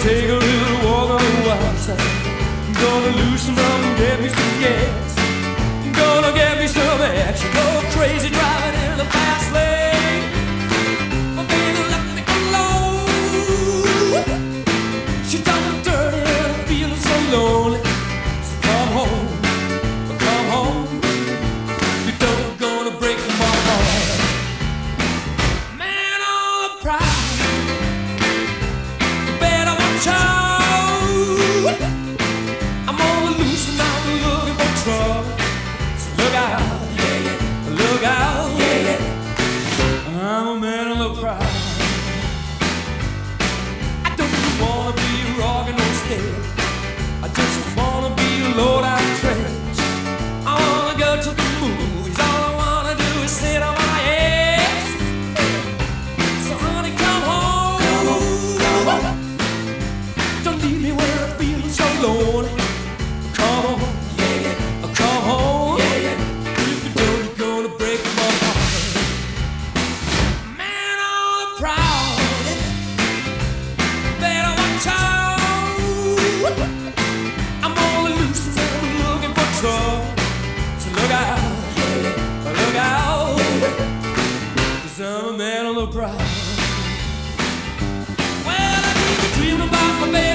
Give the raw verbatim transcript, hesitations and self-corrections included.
take a little walk on the wild side. Gonna loosen up and get me some gas. Gonna get me some action. Go crazy driving in the fast lane. My baby let me alone. She done me dirty and I'm feeling so lonely. So come home, come home. You don't gonna break my heart. Man on the prowl, you better watch out. I'm on the loose and I'm looking for trouble. So look out, yeah, yeah. Look out, yeah, yeah. I'm a man on the prowl. I don't wanna be rockin' no steady. I just wanna be low down trash. I wanna go to the movies. All I wanna do is sit on my ass. So honey, come home, come home, come home. Don't leave me where I'm feeling so lonely. Come on, yeah, yeah. Come home, yeah, yeah. If you don't, you're gonna break my heart. Man on the prowl, better watch out. I'm on the loose and I'm looking for trouble. So look out, yeah, yeah. Look out, yeah, yeah. 'Cause I'm a man on the prowl. Well, I keep dreaming about my baby.